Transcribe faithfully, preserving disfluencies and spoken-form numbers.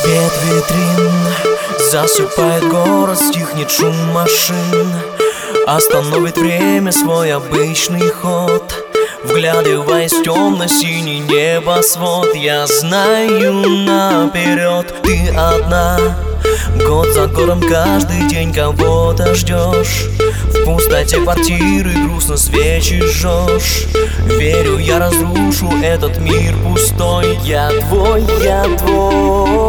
Свет витрин засыпает город, стихнет шум машин, остановит время свой обычный ход. Вглядываясь в темно-синий небосвод, я знаю наперед, ты одна. Год за годом каждый день кого-то ждешь. В пустоте квартиры грустно свечи жжешь. Верю, я разрушу этот мир пустой. Я твой, я твой.